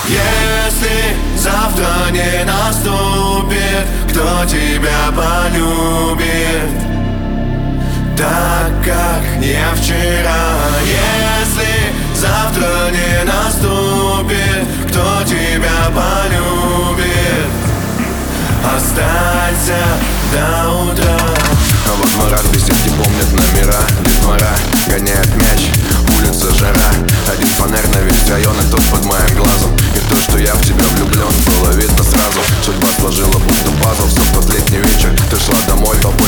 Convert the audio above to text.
Если завтра не наступит, кто тебя полюбит так, как я вчера? Если завтра не наступит, кто тебя полюбит? Останься до утра. А во дворах беседки помнят номера. Детвора гоняет мяч, улица жара. Один фонарь на весь район, и тот под моим глазом. И то, что я в тебя влюблен, было видно сразу. Судьба сложила будто пазл, все в тот летний вечер. Ты шла домой, толпой